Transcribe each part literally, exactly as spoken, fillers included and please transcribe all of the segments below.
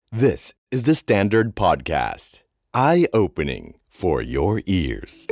This is the Standard Podcast. Eye-opening for your ears.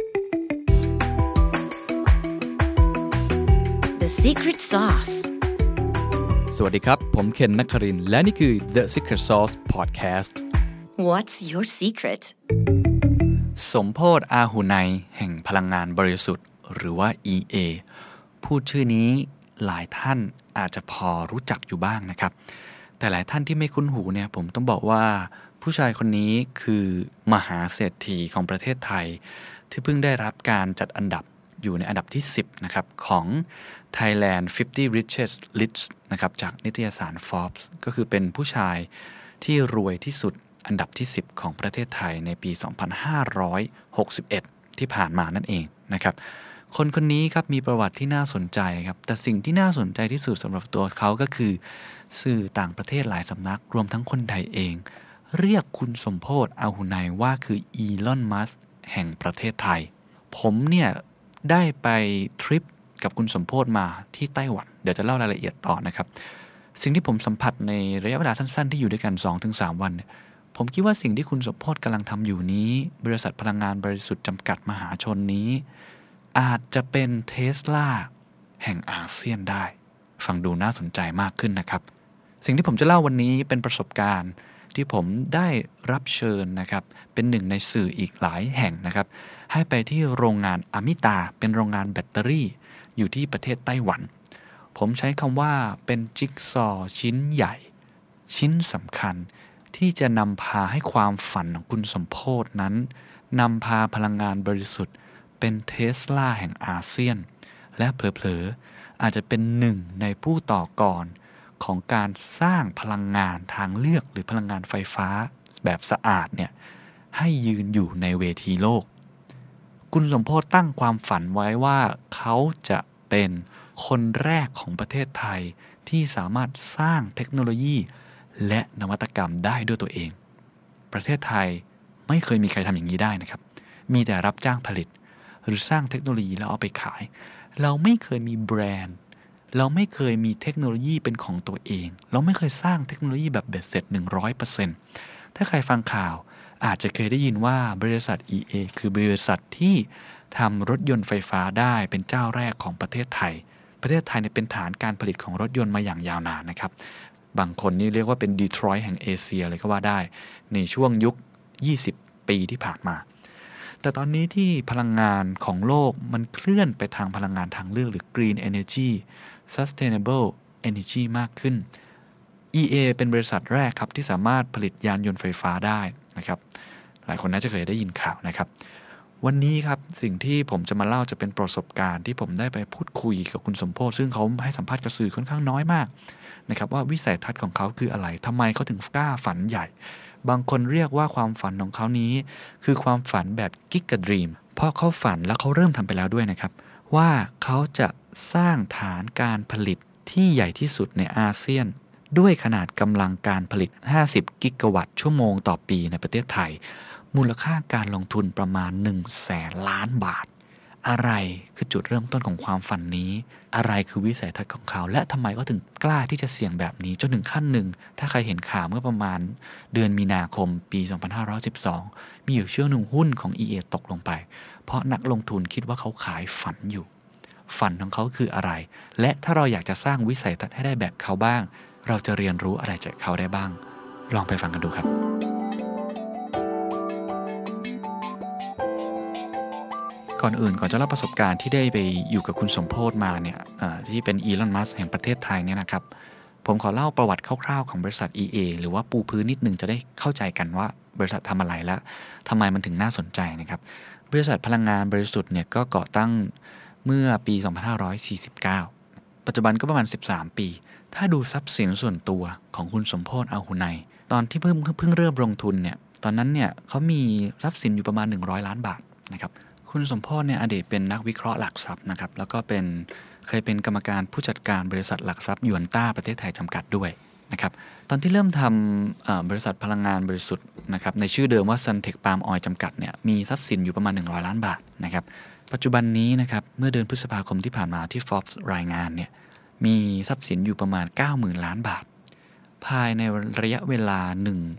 The Secret Sauce สวัสดีครับผมเคนนครินทร์และนี่คือ The Secret Sauce Podcast What's your secret สมโพธิ์อาหุไนแห่งพลังงานบริสุทธิ์หรือว่า อี เอ พูดชื่อนี้หลายท่านอาจจะพอรู้จักอยู่บ้างนะครับแต่หลายท่านที่ไม่คุ้นหูเนี่ยผมต้องบอกว่าผู้ชายคนนี้คือมหาเศรษฐีของประเทศไทยที่เพิ่งได้รับการจัดอันดับอยู่ในอันดับที่สิบนะครับของ Thailand ห้าสิบ Richest List นะครับจากนิตยสาร Forbes ก็คือเป็นผู้ชายที่รวยที่สุดอันดับที่สิบของประเทศไทยในปี สองพันห้าร้อยหกสิบเอ็ด ที่ผ่านมานั่นเองนะครับคนคนนี้ครับมีประวัติที่น่าสนใจครับแต่สิ่งที่น่าสนใจที่สุดสำหรับตัวเขาก็คือสื่อต่างประเทศหลายสำนักรวมทั้งคนไทยเองเรียกคุณสมโพธิ์อาหุไนว่าคืออีลอนมัสก์แห่งประเทศไทยผมเนี่ยได้ไปทริปกับคุณสมโพธิ์มาที่ไต้หวันเดี๋ยวจะเล่ารายละเอียดต่อนะครับสิ่งที่ผมสัมผัสในระยะเวลาสั้นๆที่อยู่ด้วยกัน สองถึงสาม วันเนี่ยผมคิดว่าสิ่งที่คุณสมโพธิ์กำลังทำอยู่นี้บริษัทพลังงานบริสุทธิ์จำกัดมหาชนนี้อาจจะเป็นเทสลาแห่งอาเซียนได้ฟังดูน่าสนใจมากขึ้นนะครับสิ่งที่ผมจะเล่าวันนี้เป็นประสบการณ์ที่ผมได้รับเชิญนะครับเป็นหนึ่งในสื่ออีกหลายแห่งนะครับให้ไปที่โรงงานอามิตาเป็นโรงงานแบตเตอรี่อยู่ที่ประเทศไต้หวันผมใช้คำว่าเป็นจิ๊กซอว์ชิ้นใหญ่ชิ้นสำคัญที่จะนำพาให้ความฝันของคุณสมโพธิ์นั้นนำพาพลังงานบริสุทธิ์เป็นเทสลาแห่งอาเซียนและเผลอๆอาจจะเป็นหนึ่งในผู้ต่อกรของการสร้างพลังงานทางเลือกหรือพลังงานไฟฟ้าแบบสะอาดเนี่ยให้ยืนอยู่ในเวทีโลกคุณสมโพธิ์ตั้งความฝันไว้ว่าเขาจะเป็นคนแรกของประเทศไทยที่สามารถสร้างเทคโนโลยีและนวัตกรรมได้ด้วยตัวเองประเทศไทยไม่เคยมีใครทำอย่างนี้ได้นะครับมีแต่รับจ้างผลิตหรือสร้างเทคโนโลยีแล้วเอาไปขายเราไม่เคยมีแบรนด์เราไม่เคยมีเทคโนโลยีเป็นของตัวเองเราไม่เคยสร้างเทคโนโลยีแบบเบ็ดเสร็จ หนึ่งร้อยเปอร์เซ็นต์ ถ้าใครฟังข่าวอาจจะเคยได้ยินว่าบริษัท อี เอ คือบริษัทที่ทำรถยนต์ไฟฟ้าได้เป็นเจ้าแรกของประเทศไทยประเทศไทยเนี่ยเป็นฐานการผลิตของรถยนต์มาอย่างยาวนานนะครับบางคนนี่เรียกว่าเป็นดีทรอยต์แห่งเอเชียเลยก็ว่าได้ในช่วงยุคยี่สิบปีที่ผ่านมาแต่ตอนนี้ที่พลังงานของโลกมันเคลื่อนไปทางพลังงานทางเลือกหรือ Green Energy Sustainable Energy มากขึ้น อี เอ เป็นบริษัทแรกครับที่สามารถผลิตยานยนต์ไฟฟ้าได้นะครับหลายคนน่าจะเคยได้ยินข่าวนะครับวันนี้ครับสิ่งที่ผมจะมาเล่าจะเป็นประสบการณ์ที่ผมได้ไปพูดคุยกับคุณสมโพธิ์ซึ่งเขาให้สัมภาษณ์กับสื่อค่อนข้างน้อยมากนะครับว่าวิสัยทัศน์ของเขาคืออะไรทำไมเขาถึงกล้าฝันใหญ่บางคนเรียกว่าความฝันของเขานี้คือความฝันแบบกิกะดรีมเพราะเขาฝันแล้วเขาเริ่มทำไปแล้วด้วยนะครับว่าเขาจะสร้างฐานการผลิตที่ใหญ่ที่สุดในอาเซียนด้วยขนาดกำลังการผลิตห้าสิบกิกะวัตต์ชั่วโมงต่อปีในประเทศไทยมูลค่าการลงทุนประมาณ หนึ่งแสนล้านบาทอะไรคือจุดเริ่มต้นของความฝันนี้อะไรคือวิสัยทัศน์ของเขาและทำไมก็ถึงกล้าที่จะเสี่ยงแบบนี้จนถึงขั้นหนึ่งถ้าใครเห็นข่าวเมื่อประมาณเดือนมีนาคมปีสองพันห้าร้อยสิบสองมีอยู่ช่วงหนึ่งหุ้นของ อี เอ ตกลงไปเพราะนักลงทุนคิดว่าเขาขายฝันอยู่ฝันของเขาคืออะไรและถ้าเราอยากจะสร้างวิสัยทัศน์ให้ได้แบบเขาบ้างเราจะเรียนรู้อะไรจากเขาได้บ้างลองไปฟังกันดูครับก่อนอื่นก่อนจะเล่าประสบการณ์ที่ได้ไปอยู่กับคุณสมโพธิ์มาเนี่ยที่เป็นอีลอนมัสก์แห่งประเทศไทยเนี่ยนะครับผมขอเล่าประวัติคร่าวๆของบริษัท อี เอ หรือว่าปูพื้นนิดนึงจะได้เข้าใจกันว่าบริษัททำอะไรและทำไมมันถึงน่าสนใจนะครับบริษัทพลังงานบริสุทธิ์เนี่ยก็ก่อตั้งเมื่อปีสองพันห้าร้อยสี่สิบเก้าปัจจุบันก็ประมาณสิบสามปีถ้าดูทรัพย์สินส่วนตัวของคุณสมโพธิ์อาหุไนตอนที่เพิ่งเพิ่งเริ่มลงทุนเนี่ยตอนนั้นเนี่ยเขามีทรัพย์สินอยู่ประมาณหนึ่งร้อยล้านบาทนะครับคุณสมโพธิ์เนี่ยอดีตเป็นนักวิเคราะห์หลักทรัพย์นะครับแล้วก็เป็นเคยเป็นกรรมการผู้จัดการบริษัทหลักทรัพย์หยวนต้าประเทศไทยจำกัดด้วยนะครับตอนที่เริ่มทำบริษัทพลังงานบริสุทธิ์นะครับในชื่อเดิมว่า Sunteck Palm Oil จำกัดเนี่ยมีทรัพย์สินอยู่ประมาณหนึ่งร้อยล้านบาทนะครับปัจจุบันนี้นะครับเมื่อเดือนพฤษภาคมที่ผ่านมาที่ Forbes รายงานเนี่ยมีทรัพย์สินอยู่ประมาณ เก้าหมื่นล้านบาทภายในระยะเวลาหนึ่ง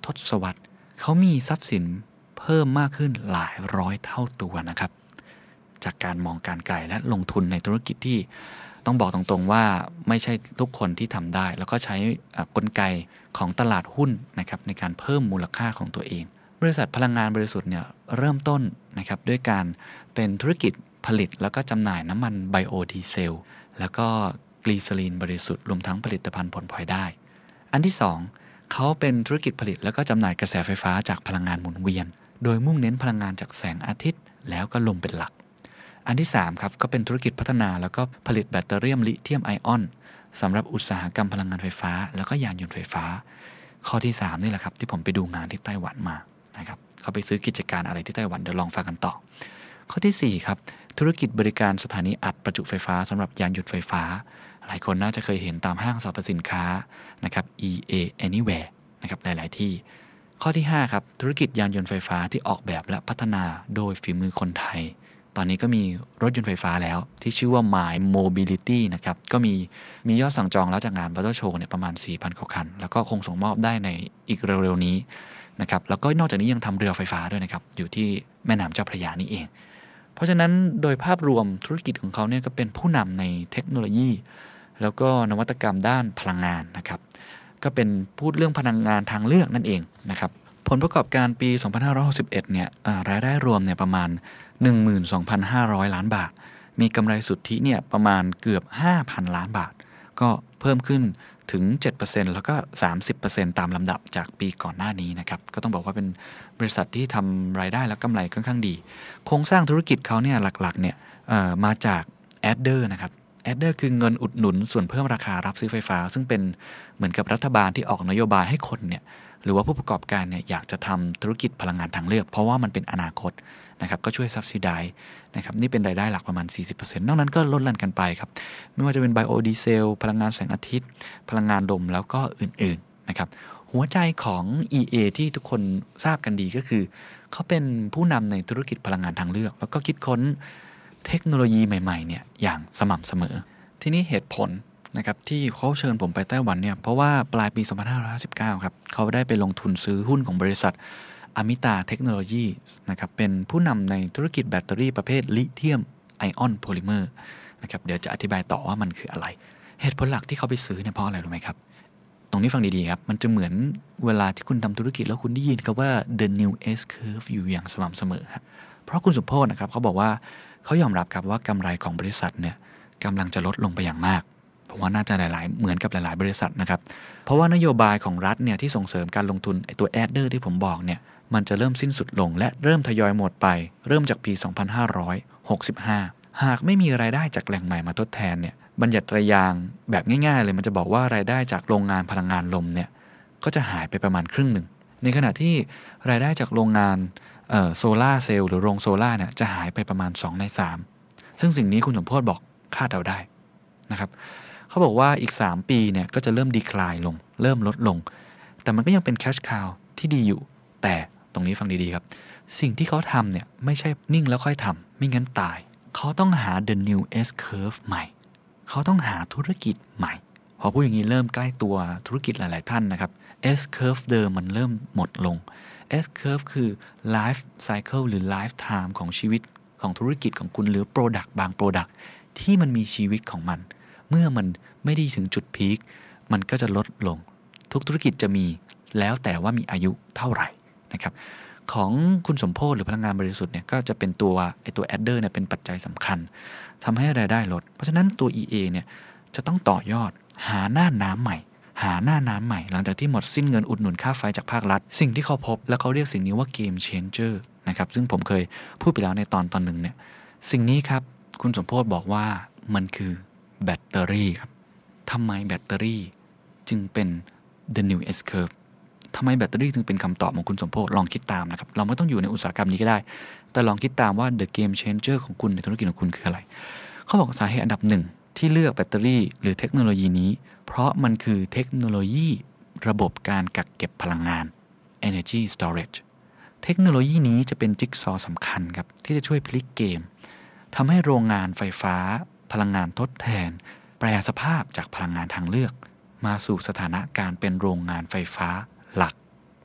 ทศวรรษเขามีทรัพย์สินเพิ่มมากขึ้นหลายร้อยเท่าตัวนะครับจากการมองการไกลและลงทุนในธุรกิจที่ต้องบอกตรงๆว่าไม่ใช่ทุกคนที่ทำได้แล้วก็ใช้กลไกของตลาดหุ้นนะครับในการเพิ่มมูลค่าของตัวเองบริษัทพลังงานบริสุทธิ์เนี่ยเริ่มต้นนะครับด้วยการเป็นธุรกิจผลิตแล้วก็จำหน่ายน้ำมันไบโอดีเซลแล้วก็กลีเซอรีนบริสุทธิ์รวมทั้งผลิตภัณฑ์ผลพลอยได้อันที่สองเขาเป็นธุรกิจผลิตแล้วก็จำหน่ายกระแสไฟฟ้าจากพลังงานหมุนเวียนโดยมุ่งเน้นพลังงานจากแสงอาทิตย์แล้วก็ลมเป็นหลักอันที่สามครับก็เป็นธุรกิจพัฒนาแล้วก็ผลิตแบตเตอรี่ลิเธียมไอออนสำหรับอุตสาหกรรมพลังงานไฟฟ้าแล้วก็ยานยนต์ไฟฟ้าข้อที่สามนี่แหละครับที่ผมไปดูงานที่ไต้หวันมานะครับเขาไปซื้อกิจการอะไรที่ไต้หวันเดี๋ยวลองฟังกันต่อข้อที่สี่ครับธุรกิจบริการสถานีอัดประจุไฟฟ้าสำหรับยานยนต์ไฟฟ้าหลายคนน่าจะเคยเห็นตามห้างสรรพสินค้านะครับ อี เอ Anywhere นะครับหลายๆที่ข้อที่ห้าครับธุรกิจยานยนต์ไฟฟ้าที่ออกแบบและพัฒนาโดยฝีมือคนไทยตอนนี้ก็มีรถยนต์ไฟฟ้าแล้วที่ชื่อว่า My Mobility นะครับก็มีมียอดสั่งจองแล้วจากงาน Motor Show เนี่ยประมาณ สี่พัน กว่าคันแล้วก็คงส่งมอบได้ในอีกเร็วๆนี้นะครับแล้วก็นอกจากนี้ยังทำเรือไฟฟ้าด้วยนะครับอยู่ที่แม่น้ำเจ้าพระยานี่เองเพราะฉะนั้นโดยภาพรวมธุรกิจของเขาเนี่ยก็เป็นผู้นำในเทคโนโลยีแล้วก็นวัตกรรมด้านพลังงานนะครับก็เป็นพูดเรื่องพลังงานทางเลือกนั่นเองนะครับผลประกอบการปีสองพันห้าร้อยหกสิบเอ็ดเนี่ยรายได้รวมเนี่ยประมาณ หนึ่งหมื่นสองพันห้าร้อย ล้านบาทมีกำไรสุทธิเนี่ยประมาณเกือบ ห้าพัน ล้านบาทก็เพิ่มขึ้นถึง เจ็ดเปอร์เซ็นต์ แล้วก็ สามสิบเปอร์เซ็นต์ ตามลำดับจากปีก่อนหน้านี้นะครับก็ต้องบอกว่าเป็นบริษัทที่ทำรายได้และกำไรค่อนข้างดีโครงสร้างธุรกิจเขาเนี่ยหลักๆเนี่ยมาจากแอดเดอร์นะครับแอดเดอร์คือเงินอุดหนุนส่วนเพิ่มราคารับซื้อไฟฟ้าซึ่งเป็นเหมือนกับรัฐบาลที่ออกนโยบายให้คนเนี่ยหรือว่าผู้ประกอบการเนี่ยอยากจะทำธุรกิจพลังงานทางเลือกเพราะว่ามันเป็นอนาคตนะครับก็ช่วย subsidize นะครับนี่เป็นรายได้หลักประมาณ สี่สิบเปอร์เซ็นต์ นอกนั้นก็ลดหลั่นกันไปครับไม่ว่าจะเป็นไบโอดีเซลพลังงานแสงอาทิตย์พลังงานลมแล้วก็อื่นๆนะครับหัวใจของ อี เอ ที่ทุกคนทราบกันดีก็คือเขาเป็นผู้นำในธุรกิจพลังงานทางเลือกแล้วก็คิดค้นเทคโนโลยีใหม่ๆเนี่ยอย่างสม่ำเสมอทีนี้เหตุผลนะครับที่เขาเชิญผมไปไต้หวันเนี่ยเพราะว่าปลายปีสองพันห้าร้อยห้าสิบเก้าครับเขาได้ไปลงทุนซื้อหุ้นของบริษัทอมิตาเทคโนโลยีนะครับเป็นผู้นำในธุรกิจแบตเตอรี่ประเภทลิเธียมไอออนโพลิเมอร์นะครับเดี๋ยวจะอธิบายต่อว่ามันคืออะไรเหตุผลหลักที่เขาไปซื้อเนี่ยเพราะอะไรรู้ไหมครับตรงนี้ฟังดีๆครับมันจะเหมือนเวลาที่คุณทำธุรกิจแล้วคุณได้ยินคำว่า the new S curve อยู่อย่างสม่ำเสมอครับเพราะคุณสุโพจน์นะครับเขาบอกว่าเขายอมรับครับว่ากำไรของบริษัทเนี่ยกำลังจะลดลงไปอย่างมากผมว่าน่าจะหลายๆเหมือนกับหลายๆบริษัทนะครับเพราะว่านโยบายของรัฐเนี่ยที่ส่งเสริมการลงทุนไอ้ตัวแอดเดอร์ที่ผมบอกเนี่ยมันจะเริ่มสิ้นสุดลงและเริ่มทยอยหมดไปเริ่มจากปีสองพันห้าร้อยหกสิบห้าหากไม่มีรายได้จากแหล่งใหม่มาทดแทนเนี่ยบัญญัติยางแบบง่ายๆเลยมันจะบอกว่ารายได้จากโรงงานพลังงานลมเนี่ยก็จะหายไปประมาณครึ่งหนึ่งในขณะที่รายได้จากโรงงานเอ่อโซล่าเซลล์หรือโรงโซล่าเนี่ยจะหายไปประมาณสองในสามซึ่งสิ่งนี้คุณสมโพจน์บอกคาดเดาได้นะครับเขาบอกว่าอีกสามปีเนี่ยก็จะเริ่มดีคลายลงเริ่มลดลงแต่มันก็ยังเป็นแคชคาวที่ดีอยู่แต่ตรงนี้ฟังดีๆครับสิ่งที่เขาทำเนี่ยไม่ใช่นิ่งแล้วค่อยทำไม่งั้นตายเขาต้องหา the new S curve ใหม่เขาต้องหาธุรกิจใหม่พอพูดอย่างนี้เริ่มใกล้ตัวธุรกิจหลายๆท่านนะครับ S curve เดิมมันเริ่มหมดลง S curve คือ life cycle หรือ lifetime ของชีวิตของธุรกิจของคุณหรือ product บาง product ที่มันมีชีวิตของมันเมื่อมันไม่ได้ถึงจุดพีคมันก็จะลดลงทุกธุรกิจจะมีแล้วแต่ว่ามีอายุเท่าไหร่นะครับของคุณสมโพจน์หรือพลังงานบริสุทธิ์เนี่ยก็จะเป็นตัวไอตัวแอดเดอร์เนี่ยเป็นปัจจัยสำคัญทำให้รายได้ลดเพราะฉะนั้นตัว อี เอ เนี่ยจะต้องต่อยอดหาหน้าน้ำใหม่หาหน้าน้ำใหม่หลังจากที่หมดสิ้นเงินอุดหนุนค่าไฟจากภาครัฐสิ่งที่เขาพบแล้วเขาเรียกสิ่งนี้ว่า game changer นะครับซึ่งผมเคยพูดไปแล้วในตอนตอนหนึ่งเนี่ยสิ่งนี้ครับคุณสมโพจน์บอกว่ามันคือแบตเตอรี่ครับทำไมแบตเตอรี่จึงเป็น the new S curve ทำไมแบตเตอรี่จึงเป็นคำตอบของคุณสมโพจน์ลองคิดตามนะครับเราไม่ต้องอยู่ในอุตสาหกรรมนี้ก็ได้แต่ลองคิดตามว่า the game changer ของคุณในธุรกิจของคุณคืออะไรเขาบอกสาเหตุอันดับหนึ่งที่เลือกแบตเตอรี่หรือเทคโนโลยีนี้เพราะมันคือเทคโนโลยีระบบการกักเก็บพลังงาน energy storage เทคโนโลยีนี้จะเป็นจิ๊กซอว์สำคัญครับที่จะช่วยพลิกเกมทำให้โรงงานไฟฟ้าพลังงานทดแทนแปรสภาพจากพลังงานทางเลือกมาสู่สถานะการเป็นโรงงานไฟฟ้าหลักจากฐ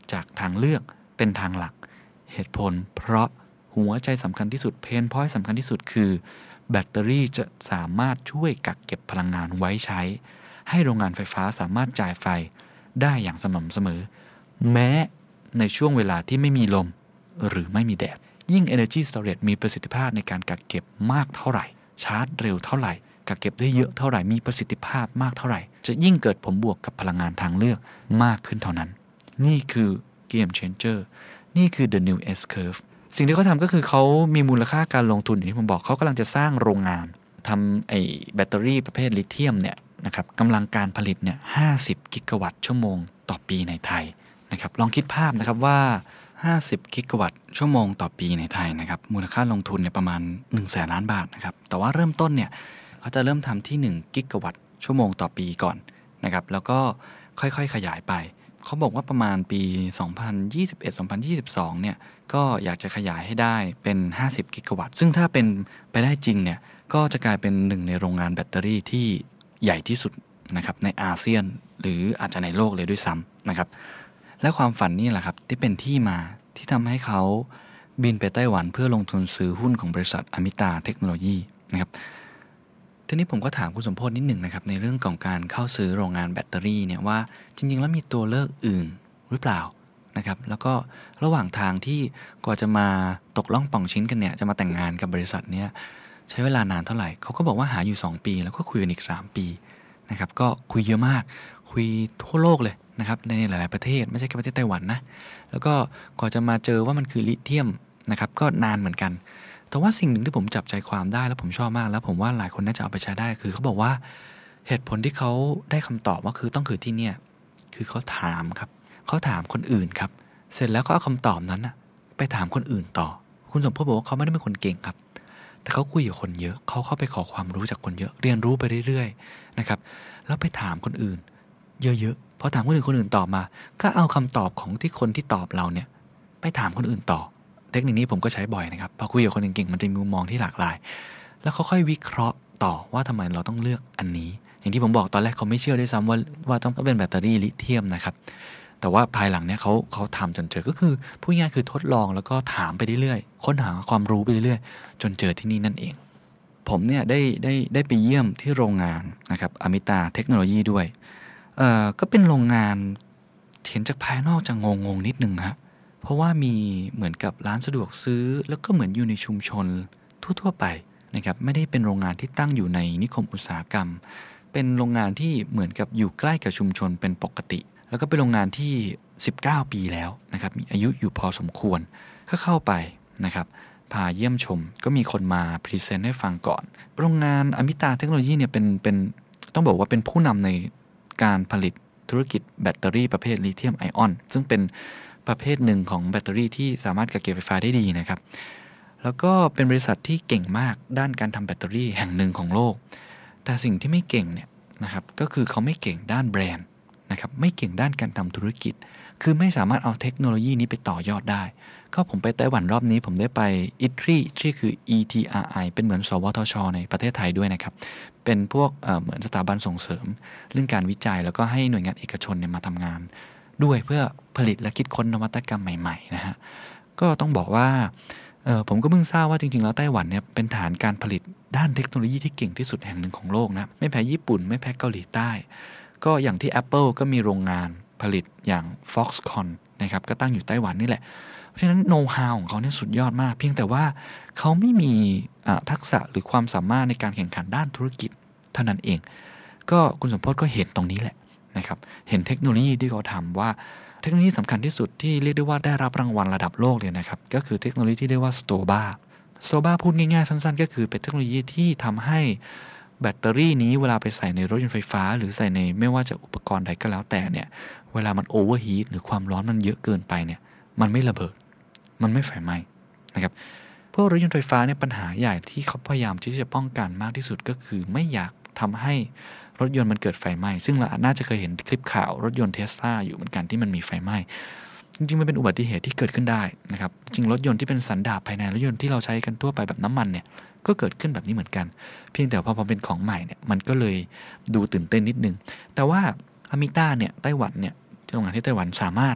ทางเลือกเป็นทางหลักเหตุผลเพราะหัวใจสำคัญที่สุดเพนพอยต์สำคัญที่สุดคือแบตเตอรี่จะสามารถช่วยกักเก็บพลังงานไว้ใช้ให้โรงงานไฟฟ้าสามารถจ่ายไฟได้อย่างสม่ำเสมอแม้ในช่วงเวลาที่ไม่มีลมหรือไม่มีแดดยิ่ง Energy Storage มีประสิทธิภาพในการกักเก็บมากเท่าไหร่ชาร์จเร็วเท่าไหร่กักเก็บได้เยอะเท่าไหร่มีประสิทธิภาพมากเท่าไหร่จะยิ่งเกิดผลบวกกับพลังงานทางเลือกมากขึ้นเท่านั้นนี่คือ Game Changer นี่คือ The New S-Curve สิ่งที่เขาทำก็คือเขามีมูลค่าการลงทุนอย่างที่ผมบอกเขากำลังจะสร้างโรงงานทำไอ้แบตเตอรี่ประเภทลิเธียมเนี่ยนะครับกำลังการผลิตเนี่ยห้าสิบกิกะวัตต์ชั่วโมงต่อปีในไทยนะครับลองคิดภาพนะครับว่าห้าสิบกิกะวัตต์ชั่วโมงต่อปีในไทยนะครับมูลค่าลงทุนเนี่ยประมาณหนึ่งแสนล้านบาทนะครับแต่ว่าเริ่มต้นเนี่ยเขาจะเริ่มทำที่หนึ่งกิกะวัตต์ชั่วโมงต่อปีก่อนนะครับแล้วก็ค่อยๆขยายไปเขาบอกว่าประมาณปีสองพันยี่สิบเอ็ด สองพันยี่สิบสองเนี่ยก็อยากจะขยายให้ได้เป็นห้าสิบกิกะวัตต์ซึ่งถ้าเป็นไปได้จริงเนี่ยก็จะกลายเป็นหนึ่งในโรงงานแบตเตอรี่ที่ใหญ่ที่สุดนะครับในอาเซียนหรืออาจจะในโลกเลยด้วยซ้ำนะครับและความฝันนี่แหละครับที่เป็นที่มาที่ทำให้เขาบินไปไต้หวันเพื่อลงทุนซื้อหุ้นของบริษัทอมิตาเทคโนโลยีนะครับทีนี้ผมก็ถามคุณสมโพธิ์นิดหนึ่งนะครับในเรื่องของการเข้าซื้อโรงงานแบตเตอรี่เนี่ยว่าจริงๆแล้วมีตัวเลือกอื่นหรือเปล่านะครับแล้วก็ระหว่างทางที่กว่าจะมาตกล่องป่องชิ้นกันเนี่ยจะมาแต่งงานกับบริษัทเนี้ยใช้เวลานานเท่าไหร่เขาก็บอกว่าหาอยู่สองปีแล้วก็คุยกันอีกสามปีนะครับก็คุยเยอะมากคุยทั่วโลกเลยนะครับในหลายๆประเทศไม่ใช่แค่ประเทศไต้หวันนะแล้วก็กว่าจะมาเจอว่ามันคือลิเธียมนะครับก็นานเหมือนกันแต่ว่าสิ่งหนึ่งที่ผมจับใจความได้แล้วผมชอบมากแล้วผมว่าหลายคนน่าจะเอาไปใช้ได้คือเขาบอกว่าเหตุผลที่เขาได้คำตอบว่าคือต้องคือที่เนี่ยคือเขาถามครับเขาถามคนอื่นครับเสร็จแล้วก็เอาคำตอบนั้นนะไปถามคนอื่นต่อคุณสมพจน์บอกว่าเขาไม่ได้เป็นคนเก่งครับแต่เขาคุยกับคนเยอะเขาเข้าไปขอความรู้จากคนเยอะเรียนรู้ไปเรื่อยๆนะครับแล้วไปถามคนอื่นเยอะๆพอถามคนอื่นคนอื่นตอบมาก็เอาคำตอบของที่คนที่ตอบเราเนี่ยไปถามคนอื่นต่อเทคนิคนี้ผมก็ใช้บ่อยนะครับพอคุยกับคนเก่งๆมันจะมีมุมมองที่หลากหลายแล้วเขาค่อยวิเคราะห์ต่อว่าทำไมเราต้องเลือกอันนี้อย่างที่ผมบอกตอนแรกเขาไม่เชื่อด้วยซ้ำว่าว่าต้องเป็นแบตเตอรี่ลิเธียมนะครับแต่ว่าภายหลังเนี่ยเขาเขาทำจนเจอก็คือพูดง่ายคือทดลองแล้วก็ถามไปเรื่อยๆค้นหาความรู้ไปเรื่อยๆจนเจอที่นี่นั่นเองผมเนี่ยได้ได้ได้ไปเยี่ยมที่โรงงานนะครับอมิตาเทคโนโลยีด้วยเอ่อก็เป็นโรงงานเห็นจากภายนอกจะงงๆนิดนึงฮะเพราะว่ามีเหมือนกับร้านสะดวกซื้อแล้วก็เหมือนอยู่ในชุมชนทั่วๆไปนะครับไม่ได้เป็นโรงงานที่ตั้งอยู่ในนิคมอุตสาหกรรมเป็นโรงงานที่เหมือนกับอยู่ใกล้กับชุมชนเป็นปกติแล้วก็เป็นโรงงานที่สิบเก้าปีแล้วนะครับมีอายุอยู่พอสมควรก็เข้าไปนะครับพาเยี่ยมชมก็มีคนมาพรีเซนต์ให้ฟังก่อนโรงงานอมิตาเทคโนโลยีเนี่ยเป็นเป็นต้องบอกว่าเป็นผู้นำในการผลิตธุรกิจแบตเตอรี่ประเภทลิเธียมไอออนซึ่งเป็นประเภทหนึ่งของแบตเตอรี่ที่สามารถกักเก็บไฟฟ้าได้ดีนะครับแล้วก็เป็นบริษัทที่เก่งมากด้านการทำแบตเตอรี่แห่งหนึ่งของโลกแต่สิ่งที่ไม่เก่งเนี่ยนะครับก็คือเขาไม่เก่งด้านแบรนด์นะครับไม่เก่งด้านการทำธุรกิจคือไม่สามารถเอาเทคโนโลยีนี้ไปต่อยอดได้ก็ผมไปไต้หวันรอบนี้ผมได้ไป อี ที อาร์ ไอ ที่คือ อี ที อาร์ ไอ เป็นเหมือนสวทช.ในประเทศไทยด้วยนะครับเป็นพวก เอ่อ เหมือนสถาบันส่งเสริมเรื่องการวิจัยแล้วก็ให้หน่วยงานเอกชนเนี่ยมาทำงานด้วยเพื่อผลิตและคิดค้นนวัตกรรมใหม่ๆนะฮะก็ต้องบอกว่าเออผมก็เพิ่งทราบว่าจริงๆแล้วไต้หวันเนี่ยเป็นฐานการผลิตด้านเทคโนโลยีที่เก่งที่สุดแห่งหนึ่งของโลกนะไม่แพ้ญี่ปุ่นไม่แพ้เกาหลีใต้ก็อย่างที่ Apple ก็มีโรงงานผลิตอย่าง Foxconn นะครับก็ตั้งอยู่ไต้หวันนี่แหละเพราะฉะนั้นโน้ตฮาวของเขาเนี่ยสุดยอดมากเพียงแต่ว่าเขาไม่มีทักษะหรือความสามารถในการแข่งขันด้านธุรกิจเท่านั้นเองก็คุณสมพจน์ก็เห็นตรงนี้แหละนะครับเห็นเทคโนโลยีที่เขาทำว่าเทคโนโลยีสำคัญที่สุดที่เรียกได้ว่าได้รับรางวัลระดับโลกเลยนะครับก็คือเทคโนโลยีที่เรียกว่า Stoba Stoba พูดง่ายๆสั้นๆก็คือเป็นเทคโนโลยีที่ทำให้แบตเตอรี่นี้เวลาไปใส่ในรถยนต์ไฟฟ้าหรือใส่ในไม่ว่าจะอุปกรณ์ใดก็แล้วแต่เนี่ยเวลามันโอเวอร์ฮีทหรือความร้อนมันเยอะเกินไปเนี่ยมันไม่ระเบิดมันไม่ไฟไหม้นะครับพวกรถยนต์ไฟฟ้าเนี่ยปัญหาใหญ่ที่เขาพยายามที่จะป้องกันมากที่สุดก็คือไม่อยากทำให้รถยนต์มันเกิดไฟไหม้ซึ่งเราน่าจะเคยเห็นคลิปข่าวรถยนต์ Tesla อยู่เหมือนกันที่มันมีไฟไหม้จริงๆมันเป็นอุบัติเหตุที่เกิดขึ้นได้นะครับจริงรถยนต์ที่เป็นสันดาปภายในรถยนต์ที่เราใช้กันทั่วไปแบบน้ำมันเนี่ยก็เกิดขึ้นแบบนี้เหมือนกันเพียงแต่พอพอเป็นของใหม่เนี่ยมันก็เลยดูตื่นเต้นนิดนึงแต่ว่าอมิต้าเนี่ยไต้หวันเนี่ยโรงงานที่ไต้หวันสามารถ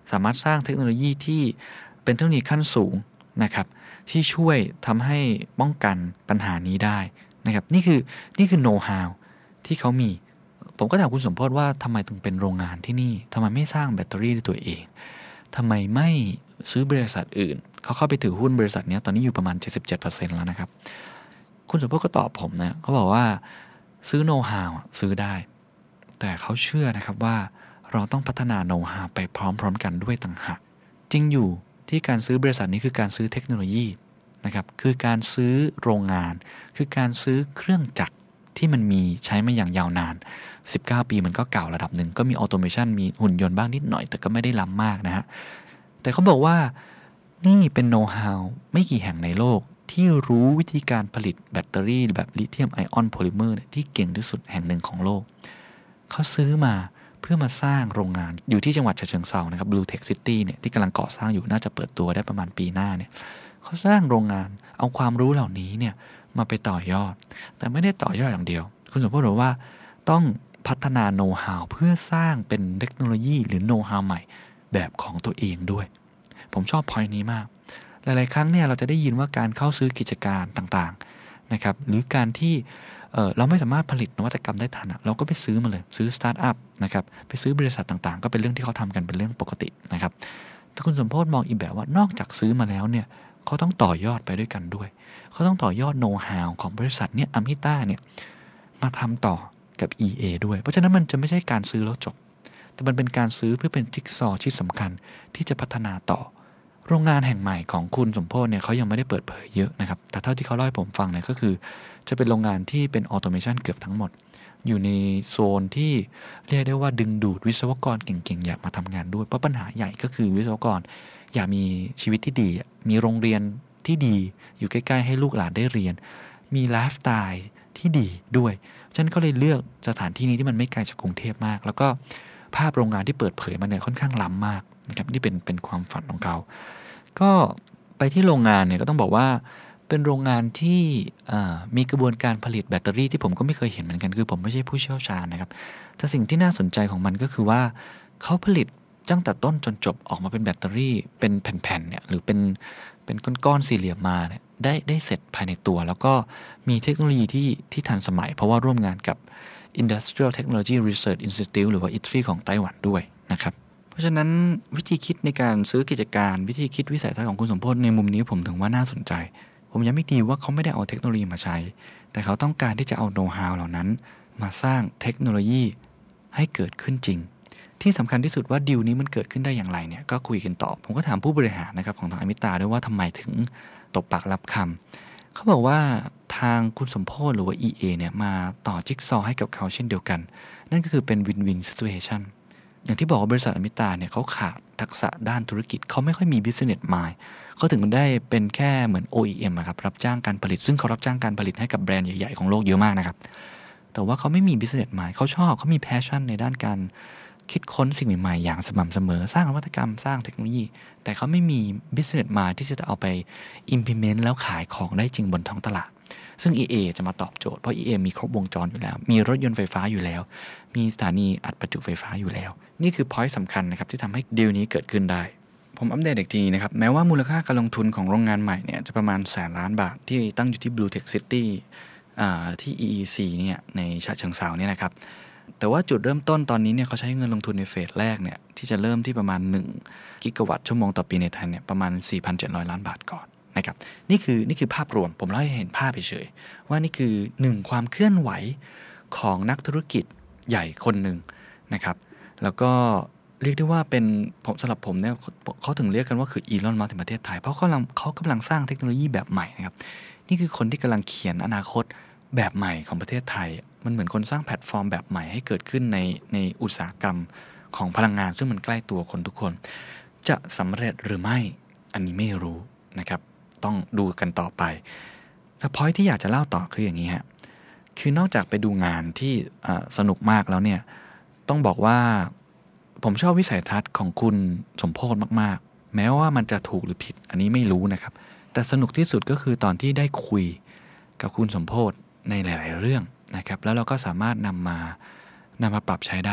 สามารถสร้างเทคโนโลยีที่เป็นเทคโนโลยีขั้นสูงนะครับที่ช่วยทำให้ป้องกันปัญหานี้ได้นะครับนี่คือนี่คือโน้ตฮาวที่เขามีผมก็ถามคุณสมโพธิ์ว่าทำไมถึงเป็นโรงงานที่นี่ทำไมไม่สร้างแบตเตอรี่ด้วยตัวเองทำไมไม่ซื้อบริษัทอื่นเขาเข้าไปถือหุ้นบริษัทนี้ตอนนี้อยู่ประมาณ เจ็ดสิบเจ็ดเปอร์เซ็นต์ แล้วนะครับคุณสมโพธิ์ก็ตอบผมนะเขาบอกว่าซื้อโน้ตฮาวซื้อได้แต่เขาเชื่อนะครับว่าเราต้องพัฒนาโน้ตฮาวไปพร้อมๆกันด้วยต่างหากจริงอยู่ที่การซื้อบริษัทนี้คือการซื้อเทคโนโลยีนะครับคือการซื้อโรงงานคือการซื้อเครื่องจักรที่มันมีใช้มาอย่างยาวนานสิบเก้าปีมันก็เก่าระดับหนึ่งก็มีออโตเมชันมีหุ่นยนต์บ้างนิดหน่อยแต่ก็ไม่ได้ล้ำมากนะฮะแต่เขาบอกว่านี่เป็นโน้ตฮาวไม่กี่แห่งในโลกที่รู้วิธีการผลิตแบตเตอรี่แบบลิเธียมไอออนโพลิเมอร์ที่เก่งที่สุดแห่งหนึ่งของโลกเขาซื้อมาเพื่อมาสร้างโรงงานอยู่ที่จังหวัดฉะเชิงเทรานะครับ Blue Tech City เนี่ยที่กำลังก่อสร้างอยู่น่าจะเปิดตัวได้ประมาณปีหน้าเนี่ยเขาสร้างโรงงานเอาความรู้เหล่านี้เนี่ยมาไปต่อยอดแต่ไม่ได้ต่อยอดอย่างเดียวคุณสมพงษ์บอกว่าต้องพัฒนาโน้ตฮาวเพื่อสร้างเป็นเทคโนโลยีหรือโน้ตฮาวใหม่แบบของตัวเองด้วยผมชอบ point นี้มากหลายๆครั้งเนี่ยเราจะได้ยินว่าการเข้าซื้อกิจการต่างๆนะครับหรือการที่เอ่อเราไม่สามารถผลิตนวัตกรรมได้ทันเราก็ไปซื้อมาเลยซื้อสตาร์ทอัพนะครับไปซื้อบริษัทต่างๆก็เป็นเรื่องที่เขาทำกันเป็นเรื่องปกตินะครับแต่คุณสมโพธิ์มองอีกแบบว่านอกจากซื้อมาแล้วเนี่ยเขาต้องต่อยอดไปด้วยกันด้วยเขาต้องต่อยอดโน้ตฮาวของบริษัทเนี่ยอมิต้าเนี่ยมาทำต่อกับ อี เอ ด้วยเพราะฉะนั้นมันจะไม่ใช่การซื้อแล้วจบแต่มันเป็นการซื้อเพื่อเป็นจิ๊กซอว์ชิ้นสำคัญที่จะพัฒนาต่อโรงงานแห่งใหม่ของคุณสมโพธิ์เนี่ยเขายังไม่ได้เปิดเผยเยอะนะครับแต่เท่าที่เขาเล่าให้ผมฟังเนี่ยก็คือจะเป็นโรงงานที่เป็นออโตเมชันเกือบทั้งหมดอยู่ในโซนที่เรียกได้ว่าดึงดูดวิศวกรเก่งๆอยากมาทำงานด้วยเพราะปัญหาใหญ่ก็คือวิศวกรอยากมีชีวิตที่ดีมีโรงเรียนที่ดีอยู่ใกล้ๆให้ลูกหลานได้เรียนมีไลฟ์สไตล์ที่ดีด้วยฉะนั้นก็เลยเลือกสถานที่นี้ที่มันไม่ไกลจากกรุงเทพมากแล้วก็ภาพโรงงานที่เปิดเผยมาเนี่ยค่อนข้างล้ำมากนะครับนี่เป็นเป็นความฝันของเขาก็ไปที่โรงงานเนี่ยก็ต้องบอกว่าเป็นโรงงานที่มีกระบวนการผลิตแบตเตอรี่ที่ผมก็ไม่เคยเห็นเหมือนกันคือผมไม่ใช่ผู้เชี่ยวชาญนะครับแต่สิ่งที่น่าสนใจของมันก็คือว่าเขาผลิตตั้งแต่ต้นจนจบออกมาเป็นแบตเตอรี่เป็นแผ่นๆเนี่ยหรือเป็นเป็นก้อนๆสี่เหลี่ยมมาเนี่ยได้ได้เสร็จภายในตัวแล้วก็มีเทคโนโลยีที่ที่ทันสมัยเพราะว่าร่วมงานกับ Industrial Technology Research Institute หรือว่า ไอ ที อาร์ ไอ ของไต้หวันด้วยนะครับเพราะฉะนั้นวิธีคิดในการซื้อกิจการวิธีคิดวิสัยทัศน์ของคุณสมโพธิ์ในมุมนี้ผมถึงว่าน่าสนใจผมย้ำอีกทีว่าเขาไม่ได้เอาเทคโนโลยีมาใช้แต่เขาต้องการที่จะเอาโน้ตฮาวเหล่านั้นมาสร้างเทคโนโลยีให้เกิดขึ้นจริงที่สำคัญที่สุดว่าดีลนี้มันเกิดขึ้นได้อย่างไรเนี่ยก็คุยกันต่อผมก็ถามผู้บริหารนะครับของทางอมิตาด้วยว่าทำไมถึงตบปากรับคำเขาบอกว่าทางคุณสมโพธิ์หรือว่า อี เอ เนี่ยมาต่อจิ๊กซอว์ให้กับเขาเช่นเดียวกันนั่นก็คือเป็นวินวินซิทูเอชั่นอย่างที่บอกว่าบริษัทอมิตาเนี่ยเขาขาดทักษะด้านธุรกิจเขาไม่ค่อยมี business mind เขาถึงได้เป็นแค่เหมือน โอ อี เอ็ม ครับรับจ้างการผลิตซึ่งเขารับจ้างการผลิตให้กับแบรนด์ใหญ่ๆของโลกเยอะมากนะครับแต่ว่าเขาไม่มี business mind เขาชอบเขามี passion ในด้านการคิดค้นสิ่งใหม่ๆอย่างสม่ำเสมอสร้างนวัตกรรมสร้างเทคโนโลยีแต่เขาไม่มี business mind ที่จะเอาไป implement แล้วขายของได้จริงบนท้องตลาดซึ่ง อี เอ จะมาตอบโจทย์เพราะ อี เอ มีครบวงจรอยู่แล้วมีรถยนต์ไฟฟ้าอยู่แล้วมีสถานีอัดประจุไฟฟ้าอยู่แล้วนี่คือ point สำคัญนะครับที่ทำให้ดีลนี้เกิดขึ้นได้ผมอัปเดตอีกทีนะครับแม้ว่ามูลค่าการลงทุนของโรงงานใหม่เนี่ยจะประมาณแสนล้านบาทที่ตั้งอยู่ที่ Blue Tech City ที่ อี อี ซี เนี่ยในฉะเชิงเทราเนี่ยนะครับแต่ว่าจุดเริ่มต้นตอนนี้เนี่ยเขาใช้เงินลงทุนในเฟสแรกเนี่ยที่จะเริ่มที่ประมาณหนึ่งกิกะวัตต์ชั่วโมงต่อปีในไทยเนี่ยประมาณ สี่พันเจ็ดร้อย ล้านบาทก่อนนะครับนี่คือนี่คือภาพรวมผมเล่าให้เห็นภาพเฉยๆว่านี่คือหนึ่งความเคลื่อนไหวของนักธุรกิจใหญ่คนหนึ่งนะครับแล้วก็เรียกได้ว่าเป็นผมสำหรับผมเนี่ยเขาถึงเรียกกันว่าคืออีลอนมัสก์ในประเทศไทยเพราะเขากำลังเขากำลังสร้างเทคโนโลยีแบบใหม่นะครับนี่คือคนที่กำลังเขียนอนาคตแบบใหม่ของประเทศไทยมันเหมือนคนสร้างแพลตฟอร์มแบบใหม่ให้เกิดขึ้นในในอุตสาหกรรมของพลังงานซึ่งมันใกล้ตัวคนทุกคนจะสำเร็จหรือไม่อันนี้ไม่รู้นะครับต้องดูกันต่อไปแต่ point ที่อยากจะเล่าต่อคืออย่างนี้ฮะคือนอกจากไปดูงานที่สนุกมากแล้วเนี่ยต้องบอกว่าผมชอบวิสัยทัศน์ของคุณสมโพธิ์มากๆแม้ว่ามันจะถูกหรือผิดอันนี้ไม่รู้นะครับแต่สนุกที่สุดก็คือตอนที่ได้คุยกับคุณสมโพธิ์ในหลายๆเรื่องนะครับแล้วเราก็สามารถนำมานำมาปรับใช้ได้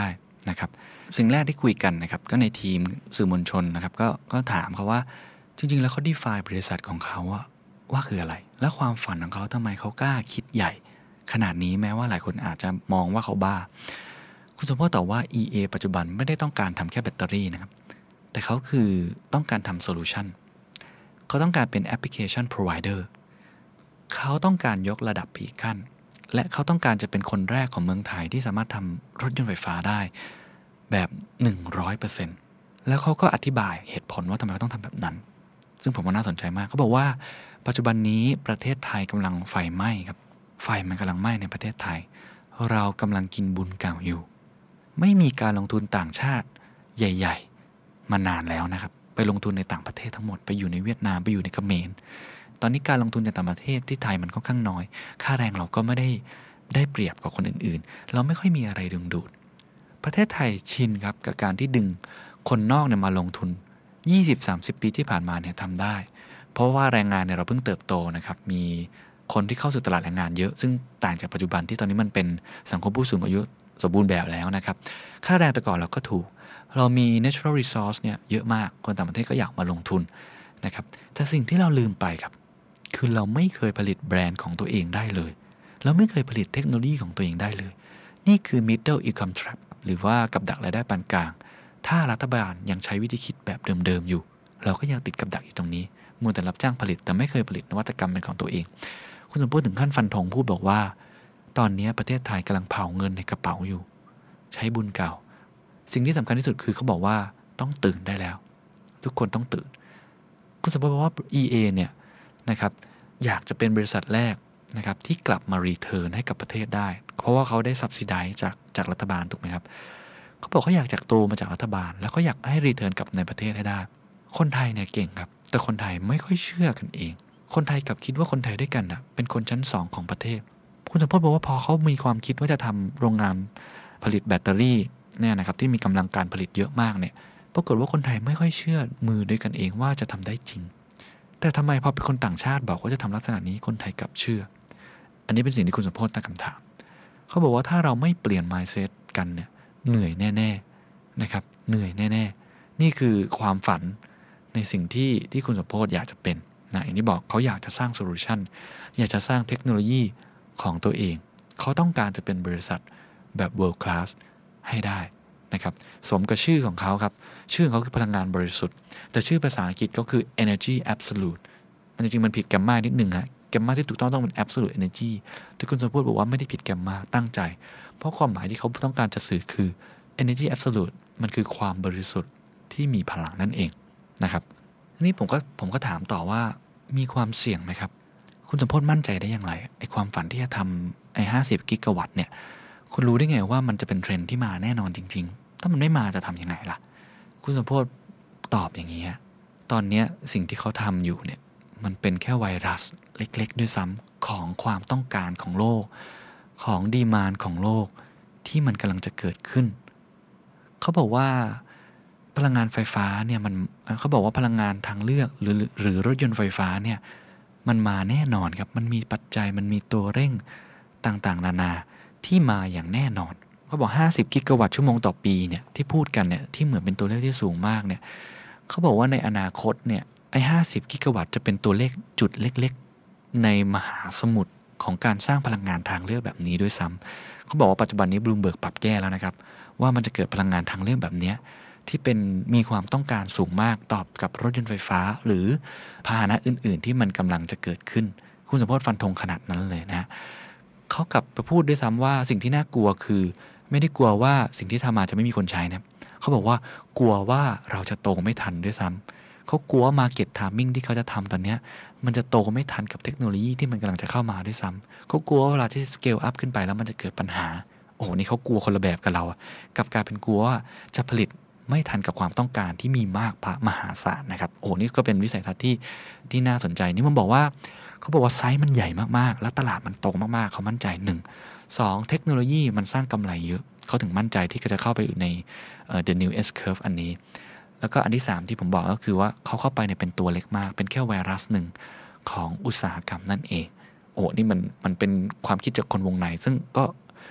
นะครับสิ่งแรกที่คุยกันนะครับก็ในทีมสื่อมวลชนนะครับก็ก็ถามเขาว่าจริงๆแล้วเขา define บริษัทของเขาว่าว่าคืออะไรและความฝันของเขาทำไมเขากล้าคิดใหญ่ขนาดนี้แม้ว่าหลายคนอาจจะมองว่าเขาบ้าคุณสมพงษ์ตอบว่า อี เอ ปัจจุบันไม่ได้ต้องการทำแค่แบตเตอรี่นะครับแต่เขาคือต้องการทำโซลูชันเขาต้องการเป็นแอปพลิเคชัน provider เขาต้องการยกระดับอีกขั้นและเขาต้องการจะเป็นคนแรกของเมืองไทยที่สามารถทำรถยนต์ไฟฟ้าได้แบบ หนึ่งร้อยเปอร์เซ็นต์ แล้วเขาก็อธิบายเหตุผลว่าทำไมเขาต้องทำแบบนั้นซึ่งผมว่าน่าสนใจมากเขาบอกว่าปัจจุบันนี้ประเทศไทยกำลังไฟไหม้ครับไฟมันกำลังไหม้ในประเทศไทยเรากำลังกินบุญเก่าอยู่ไม่มีการลงทุนต่างชาติใหญ่ๆมานานแล้วนะครับไปลงทุนในต่างประเทศทั้งหมดไปอยู่ในเวียดนามไปอยู่ในเขมรตอนนี้การลงทุนจากต่างประเทศที่ไทยมันค่อนข้างน้อยค่าแรงเราก็ไม่ได้ได้เปรียบกว่าคนอื่นๆเราไม่ค่อยมีอะไรดึงดูดประเทศไทยชินครับกับการที่ดึงคนนอกเนี่ยมาลงทุน ยี่สิบถึงสามสิบ ปีที่ผ่านมาเนี่ยทำได้เพราะว่าแรงงานเนี่ยเราเพิ่งเติบโตนะครับมีคนที่เข้าสู่ตลาดแรงงานเยอะซึ่งต่างจากปัจจุบันที่ตอนนี้มันเป็นสังคมผู้สูงอายุสมบูรณ์แบบแล้วนะครับค่าแรงแต่ก่อนเราก็ถูกเรามี natural resource เนี่ยเยอะมากคนต่างประเทศก็อยากมาลงทุนนะครับแต่สิ่งที่เราลืมไปครับคือเราไม่เคยผลิตแบรนด์ของตัวเองได้เลยเราไม่เคยผลิตเทคโนโลยีของตัวเองได้เลยนี่คือ middle income trap หรือว่ากับดักรายได้ปานกลางถ้ารัฐบาลยังใช้วิธีคิดแบบเดิมๆอยู่เราก็ยังติดกับดักอยู่ตรงนี้มัวแต่รับจ้างผลิตแต่ไม่เคยผลิตนวัตกรรมเป็นของตัวเองคุณสมพงษ์ถึงขั้นฟันธงพูดบอกว่าตอนนี้ประเทศไทยกำลังเผาเงินในกระเป๋าอยู่ใช้บุญเก่าสิ่งที่สำคัญที่สุดคือเขาบอกว่าต้องตื่นได้แล้วทุกคนต้องตื่นคุณสมพงษ์บอกว่า อี เอ เนี่ยนะครับอยากจะเป็นบริษัทแรกนะครับที่กลับมารีเทิร์นให้กับประเทศได้เพราะว่าเขาได้ subsidize จากจากรัฐบาลถูกไหมครับเขาบอกเขาอยากจากโตมาจากรัฐบาลแล้วก็อยากให้รีเทิร์นกลับในประเทศให้ได้คนไทยเนี่ยเก่งครับแต่คนไทยไม่ค่อยเชื่อกันเองคนไทยกลับคิดว่าคนไทยด้วยกันนะเป็นคนชั้นสองของประเทศคุณสมพงษ์บอกว่าพอเขามีความคิดว่าจะทำโรงงานผลิตแบตเตอรี่เนี่ยนะครับที่มีกำลังการผลิตเยอะมากเนี่ยปรากฏว่าคนไทยไม่ค่อยเชื่อมือด้วยกันเองว่าจะทำได้จริงแต่ทำไมพอเป็นคนต่างชาติบอกว่าจะทำลักษณะนี้คนไทยกลับเชื่ออันนี้เป็นสิ่งที่คุณสมพงษ์ตั้งคำถามเขาบอกว่าถ้าเราไม่เปลี่ยน mindset กันเนี่ยเหนื่อยแน่ๆนะครับเหนื่อยแน่ๆนี่คือความฝันในสิ่งที่ที่คุณสมพงษ์อยากจะเป็นนะอย่างที่บอกเขาอยากจะสร้างโซลูชันอยากจะสร้างเทคโนโลยีของตัวเองเขาต้องการจะเป็นบริษัทแบบ world class ให้ได้นะครับสมกับชื่อของเขาครับชื่อของเขาคือพลังงานบริสุทธิ์แต่ชื่อภาษาอังกฤษก็คือ energy absolute มันจริงๆมันผิดแกมมานิดหนึ่งฮะแกมมาที่ถูกต้องต้องเป็น absolute energy แต่คุณสมพงษ์บอกว่าไม่ได้ผิดแกมมาตั้งใจเพราะความหมายที่เขาต้องการจะสื่อคือ energy absolute มันคือความบริสุทธิ์ที่มีพลังนั่นเองนะครับนี่ผมก็ผมก็ถามต่อว่ามีความเสี่ยงไหมครับคุณสมพงษ์มั่นใจได้อย่างไรไอ้ความฝันที่จะทำไอ้ห้าสิบกิกะวัตต์เนี่ยคุณรู้ได้ไงว่ามันจะเป็นเทรนด์ที่มาแน่นอนจริงๆถ้ามันไม่มาจะทำยังไงล่ะคุณสมพงษ์ตอบอย่างนี้ตอนนี้สิ่งที่เขาทำอยู่เนี่ยมันเป็นแค่ไวรัสเล็กๆด้วยซ้ำของความต้องการของโลกของดีมานด์ของโลกที่มันกำลังจะเกิดขึ้นเขาบอกว่าพลังงานไฟฟ้าเนี่ยมันเขาบอกว่าพลังงานทางเลือกหรือหรือรถยนต์ไฟฟ้าเนี่ยมันมาแน่นอนครับมันมีปัจจัยมันมีตัวเร่งต่างๆนานาที่มาอย่างแน่นอนเขาบอกห้าสิบกิกะวัตต์ชั่วโมงต่อปีเนี่ยที่พูดกันเนี่ยที่เหมือนเป็นตัวเลขที่สูงมากเนี่ยเขาบอกว่าในอนาคตเนี่ยไอ้ห้าสิบกิกะวัตต์จะเป็นตัวเลขจุดเล็กๆในมหาสมุทรของการสร้างพลังงานทางเลือกแบบนี้ด้วยซ้ำเขาบอกว่าปัจจุบันนี้บลูมเบิร์กปรับแก้แล้วนะครับว่ามันจะเกิดพลังงานทางเลือกแบบนี้ที่เป็นมีความต้องการสูงมากตอบกับรถยนต์ไฟฟ้าหรือพาหนะอื่นๆที่มันกำลังจะเกิดขึ้นคุณสมพงษ์ฟันธงขนาดนั้นเลยนะเขากลับไปพูดด้วยซ้ำว่าสิ่งที่น่ากลัวคือไม่ได้กลัวว่าสิ่งที่ทำมาจะไม่มีคนใช้นะเขาบอกว่ากลัวว่าเราจะโตไม่ทันด้วยซ้ำเขากลัวว่า market timing ที่เขาจะทำตอนนี้มันจะโตไม่ทันกับเทคโนโลยีที่มันกำลังจะเข้ามาด้วยซ้ำเขากลัวว่าเวลาที่ scale up ขึ้นไปแล้วมันจะเกิดปัญหาโอ้โหนี่เขากลัวคนละแบบกับเรากับกลายเป็นกลัวว่าจะผลิตไม่ทันกับความต้องการที่มีมากมหาศาลนะครับโอ้นี่ก็เป็นวิสัยทัศน์ที่ที่น่าสนใจนี่มันบอกว่าเขาบอกว่าไซส์มันใหญ่มากๆแล้วตลาดมันโตมากๆเขามั่นใจหนึ่งสองเทคโนโลยีมันสร้างกำไรเยอะเขาถึงมั่นใจที่จะเข้าไปอยู่ใน uh, the new S curve อันนี้แล้วก็อันที่สามที่ผมบอกก็คือว่าเขาเข้าไปเนี่ยเป็นตัวเล็กมากเป็นแค่ไวรัสหนึ่งของอุตสาหกรรมนั่นเองโอ้นี่มันมันเป็นความคิดจากคนวงในซึ่งก็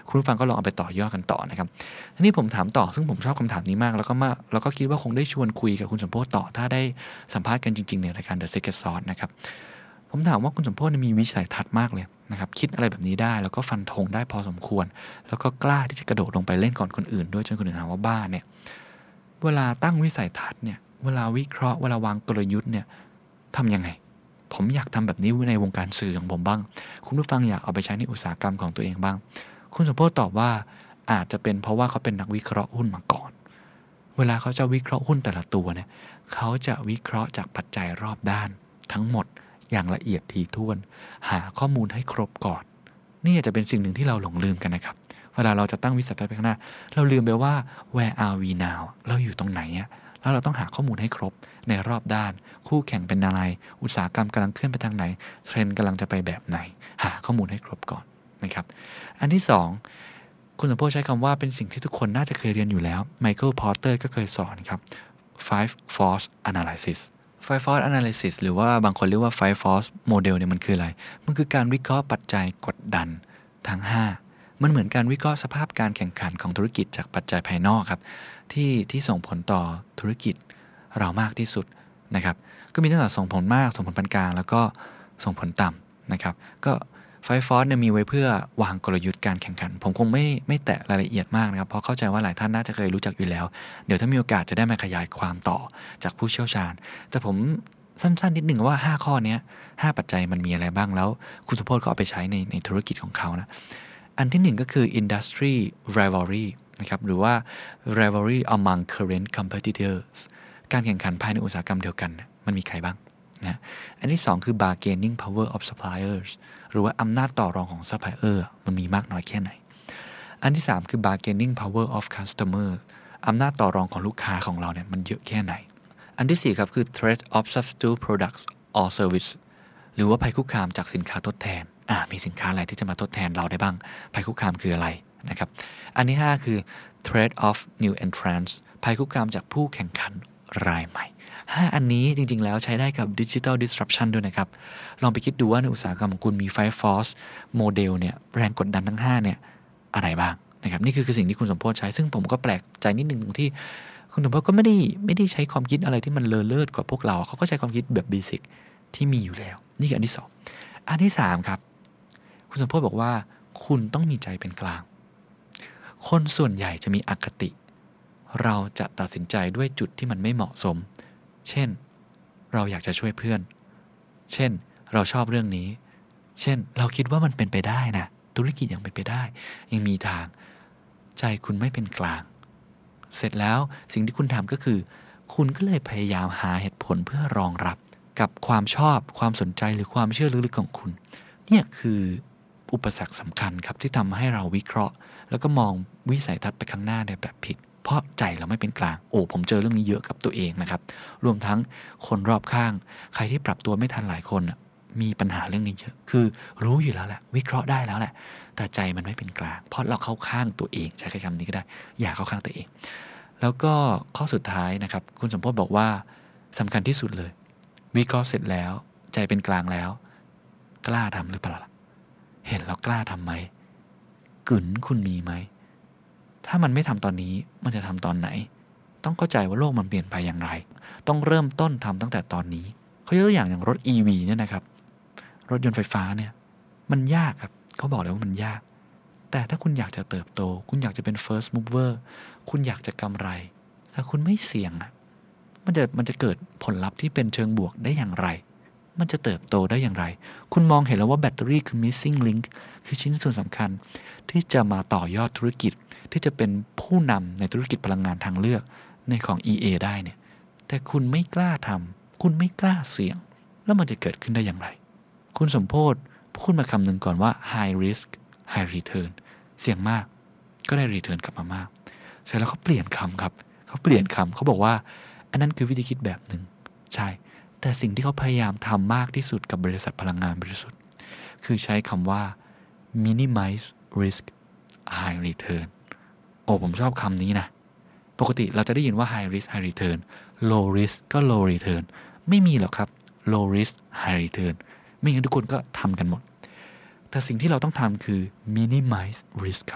คุณผู้ฟังก็ลองเอาไปต่อยอดกันต่อนะครับทีนี้ผมถามต่อซึ่งผมชอบคำถามนี้มากแล้วก็มาแล้วก็คิดว่าคงได้ชวนคุยกับคุณสมโพธิ์ต่อถ้าได้สัมภาษณ์กันจริงๆในรายการ The Secret Sauce นะครับผมถามว่าคุณสมโพธิ์มีวิสัยทัศน์มากเลยนะครับคิดอะไรแบบนี้ได้แล้วก็ฟันธงได้พอสมควรแล้วก็กล้าที่จะกระโดดลงไปเล่นก่อนคนอื่นด้วยจนคนอื่นหาว่าบ้าเนี่ยเวลาตั้งวิสัยทัศน์เนี่ยเวลาวิเคราะห์เวลาวางกลยุทธ์เนี่ยทำยังไงผมอยากทำแบบนี้ในวงการสื่อของผมบ้างคุณผู้ฟังอยากเอาไปใช้ในอุตสาหกรรมของตัวเองบ้างคุณสมโพธิ์ตอบว่าอาจจะเป็นเพราะว่าเขาเป็นนักวิเคราะห์หุ้นมาก่อนเวลาเขาจะวิเคราะห์หุ้นแต่ละตัวเนี่ยเขาจะวิเคราะห์จากปัจจัยรอบด้านทั้งหมดอย่างละเอียดถี่ถ้วนหาข้อมูลให้ครบก่อนนี่อาจจะเป็นสิ่งหนึ่งที่เราหลงลืมกันนะครับเวลาเราจะตั้งวิสัยทัศน์ไปข้างหน้าเราลืมไปว่า where are we now เราอยู่ตรงไหนอะแล้วเราต้องหาข้อมูลให้ครบในรอบด้านคู่แข่งเป็นอะไรอุตสาหกรรมกำลังเคลื่อนไปทางไหนเทรนด์กำลังจะไปแบบไหนหาข้อมูลให้ครบก่อนนะครับอันที่สองคุณสมโพธิ์ใช้คำว่าเป็นสิ่งที่ทุกคนน่าจะเคยเรียนอยู่แล้วไมเคิลพอร์เตอร์ก็เคยสอนครับ five force analysis five force analysis หรือว่าบางคนเรียกว่า five force model เนี่ยมันคืออะไรมันคือการวิเคราะห์ปัจจัยกดดันทั้งห้ามันเหมือนการวิเคราะห์สภาพการแข่งขันของธุรกิจจากปัจจัยภายนอกครับที่ที่ส่งผลต่อธุรกิจเรามากที่สุดนะครับก็มีตั้งแต่ส่งผลมากส่งผลปานกลางแล้วก็ส่งผลต่ำนะครับก็ไฟฟอร์สเนี่ยมีไว้เพื่อวางกลยุทธ์การแข่งขันผมคงไม่ไม่แตะรายละเอียดมากนะครับเพราะเข้าใจว่าหลายท่านน่าจะเคยรู้จักอยู่แล้วเดี๋ยวถ้ามีโอกาสจะได้มาขยายความต่อจากผู้เชี่ยวชาญแต่ผมสั้นๆนิดหนึ่งว่าห้าข้อนี้ห้าปัจจัยมันมีอะไรบ้างแล้วคุณสมโพธิ์ก็เอาไปใช้ในในธุรกิจของเขานะอันที่หนึ่งก็คือ industry rivalry นะครับหรือว่า rivalry among current competitors การแข่งขันภายในอุตสาหกรรมเดียวกันมันมีใครบ้างนะอันที่สองคือ bargaining power of suppliers หรือว่าอำนาจต่อรองของ supplier มันมีมากน้อยแค่ไหนอันที่สามคือ bargaining power of customer อำนาจต่อรองของลูกค้าของเราเนี่ยมันเยอะแค่ไหนอันที่สี่ครับคือ threat of substitute products or service หรือว่าภัยคุกคามจากสินค้าทดแทนอ่ามีสินค้าอะไรที่จะมาทดแทนเราได้บ้างภัยคุกคามคืออะไรนะครับอันที่ห้าคือ threat of new entrants ภัยคุกคามจากผู้แข่งขันรายใหม่ห้าอันนี้จริงๆแล้วใช้ได้กับ digital disruption ด้วยนะครับลองไปคิดดูว่าในอุตสาหกรรมของคุณมี five force model เนี่ยแรงกดดันทั้งห้าเนี่ยอะไรบ้างนะครับนี่คือคือสิ่งที่คุณสมโพธิ์ใช้ซึ่งผมก็แปลกใจนิดนึงตรงที่คุณสมโพธิ์ก็ไม่ได้ไม่ได้ใช้ความคิดอะไรที่มันเลอเลิศกว่าพวกเราเขาก็ใช้ความคิดแบบเบสิกที่มีอยู่แล้วนี่คืออันที่สองอันที่สามครับคุณสมโพธิ์บอกว่าคุณต้องมีใจเป็นกลางคนส่วนใหญ่จะมีอคติเราจะตัดสินใจด้วยจุดที่มันไม่เหมาะสมเช่นเราอยากจะช่วยเพื่อนเช่นเราชอบเรื่องนี้เช่นเราคิดว่ามันเป็นไปได้นะธุรกิจยังเป็นไปได้ยังมีทางใจคุณไม่เป็นกลางเสร็จแล้วสิ่งที่คุณทำก็คือคุณก็เลยพยายามหาเหตุผลเพื่อรองรับกับความชอบความสนใจหรือความเชื่อลึกๆของคุณเนี่ยคืออุปสรรคสำคัญครับที่ทำให้เราวิเคราะห์แล้วก็มองวิสัยทัศน์ไปข้างหน้าในแบบผิดเพราะใจเราไม่เป็นกลางโอ้ผมเจอเรื่องนี้เยอะกับตัวเองนะครับรวมทั้งคนรอบข้างใครที่ปรับตัวไม่ทันหลายคนมีปัญหาเรื่องนี้เยอะคือรู้อยู่แล้วแหละวิเคราะห์ได้แล้วแหละแต่ใจมันไม่เป็นกลางเพราะเราเข้าข้างตัวเองใช้คำนี้ก็ได้อย่าเข้าข้างตัวเองแล้วก็ข้อสุดท้ายนะครับคุณสมโพธิ์บอกว่าสำคัญที่สุดเลยวิเคราะห์เสร็จแล้วใจเป็นกลางแล้วกล้าทำหรือเปล่าเห็นแล้วกล้าทำไหมกึ๋นคุณมีไหมถ้ามันไม่ทำตอนนี้มันจะทำตอนไหนต้องเข้าใจว่าโลกมันเปลี่ยนไปอย่างไรต้องเริ่มต้นทำตั้งแต่ตอนนี้เขายกตัวอย่างอย่างรถ อี วี เนี่ยนะครับรถยนต์ไฟฟ้าเนี่ยมันยากครับเขาบอกเลยว่ามันยากแต่ถ้าคุณอยากจะเติบโตคุณอยากจะเป็น first mover คุณอยากจะกำไรแต่คุณไม่เสี่ยงอ่ะมันจะมันจะเกิดผลลัพธ์ที่เป็นเชิงบวกได้อย่างไรมันจะเติบโตได้อย่างไรคุณมองเห็นแล้วว่าแบตเตอรี่คือ missing link คือชิ้นส่วนสำคัญที่จะมาต่อยอดธุรกิจที่จะเป็นผู้นำในธุรกิจพลังงานทางเลือกในของ อี เอ ได้เนี่ยแต่คุณไม่กล้าทำคุณไม่กล้าเสี่ยงแล้วมันจะเกิดขึ้นได้อย่างไรคุณสมโพธิ์พูดมาคำหนึ่งก่อนว่า high risk high return เสี่ยงมากก็ได้ return กลับมามากเสร็จแล้วเขาเปลี่ยนคำครับเขาเปลี่ยนคำเขาบอกว่าอันนั้นคือวิธีคิดแบบหนึ่งใช่แต่สิ่งที่เขาพยายามทำมากที่สุดกับบริษัทพลังงานบริสุทธิ์คือใช้คำว่า minimize risk high return โอ้ผมชอบคำนี้นะปกติเราจะได้ยินว่า high risk high return low risk ก็ low return ไม่มีหรอกครับ low risk high return ไม่งั้นทุกคนก็ทำกันหมดแต่สิ่งที่เราต้องทำคือ minimize risk ครับ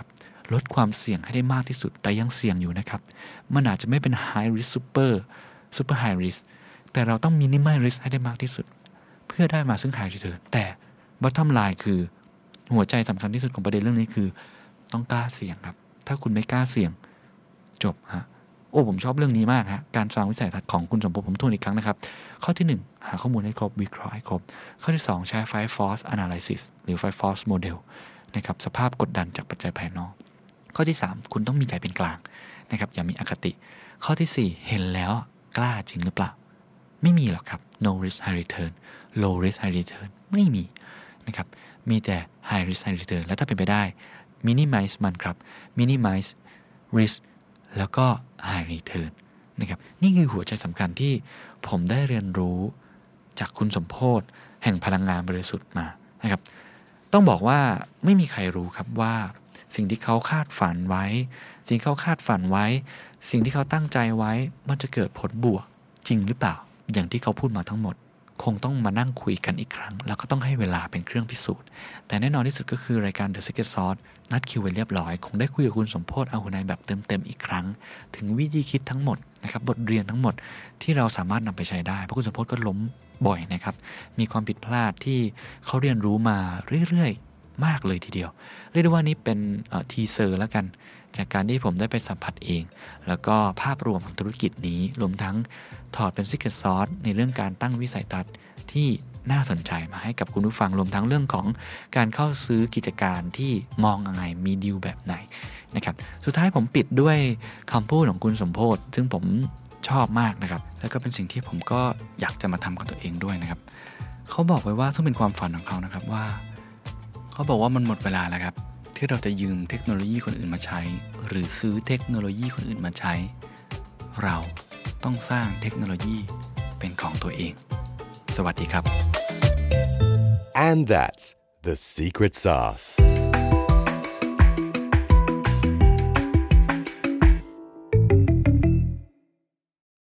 ลดความเสี่ยงให้ได้มากที่สุดแต่ยังเสี่ยงอยู่นะครับมันอาจจะไม่เป็น high risk super super high risk แต่เราต้อง minimize risk ให้ได้มากที่สุดเพื่อได้มาซึ่ง high return แต่ bottom line คือหัวใจสำคัญที่สุดของประเด็นเรื่องนี้คือต้องกล้าเสี่ยงครับถ้าคุณไม่กล้าเสี่ยงจบฮะโอ้ผมชอบเรื่องนี้มากฮะการสร้างวิสัยทัศน์ของคุณสมภพผมทวนอีกครั้งนะครับข้อที่หนึ่งหาข้อมูลให้ครบวิเคราะห์ให้ครบข้อที่สองใช้ five force analysis หรือ five force model นะครับสภาพกดดันจากปัจจัยภายนอกข้อที่สามคุณต้องมีใจเป็นกลางนะครับอย่ามีอคติข้อที่สี่เห็นแล้วกล้าจริงหรือเปล่าไม่มีหรอกครับ no risk high return low risk high return ไม่มีนะครับมีแต่ high risk high return และถ้าเป็นไปได้ minimize มันครับ minimize risk แล้วก็ high return นะครับนี่คือหัวใจสำคัญที่ผมได้เรียนรู้จากคุณสมโภชแห่งพลังงานบริสุทธิ์มานะครับต้องบอกว่าไม่มีใครรู้ครับว่าสิ่งที่เขาคาดฝันไว้สิ่งที่เขาคาดฝันไว้สิ่งที่เขาตั้งใจไว้มันจะเกิดผลบวกจริงหรือเปล่าอย่างที่เขาพูดมาทั้งหมดคงต้องมานั่งคุยกันอีกครั้งแล้วก็ต้องให้เวลาเป็นเครื่องพิสูจน์แต่แน่นอนที่สุดก็คือรายการ The Secret Sauce นัดคิวไว้เรียบร้อยคงได้คุยกับคุณสมโภชอาหุไนแบบเต็มๆอีกครั้งถึงวิธีคิดทั้งหมดนะครับบทเรียนทั้งหมดที่เราสามารถนำไปใช้ได้เพราะคุณสมโภชก็ล้มบ่อยนะครับมีความผิดพลาดที่เขาเรียนรู้มาเรื่อยๆมากเลยทีเดียวเรียกได้ว่านี่เป็นทีเซอร์แล้วกันจากการที่ผมได้ไปสัมผัสเองแล้วก็ภาพรวมของธุรกิจนี้รวมทั้งถอดเป็น Secret Sauce ในเรื่องการตั้งวิสัยทัศน์ที่น่าสนใจมาให้กับคุณผู้ฟังรวมทั้งเรื่องของการเข้าซื้อกิจการที่มองยังไงมีดีลแบบไหนนะครับสุดท้ายผมปิดด้วยคำพูดของคุณสมโภชซึ่งผมชอบมากนะครับแล้วก็เป็นสิ่งที่ผมก็อยากจะมาทำกับตัวเองด้วยนะครับเขาบอกไว้ว่าซึ่งเป็นความฝันของเขานะครับว่าเขาบอกว่ามันหมดเวลาแล้วครับที่เราจะยืมเทคโนโลยีคนอื่นมาใช้หรือซื้อเทคโนโลยีคนอื่นมาใช้เราต้องสร้างเทคโนโลยีเป็นของตัวเองสวัสดีครับ And that's the secret sauce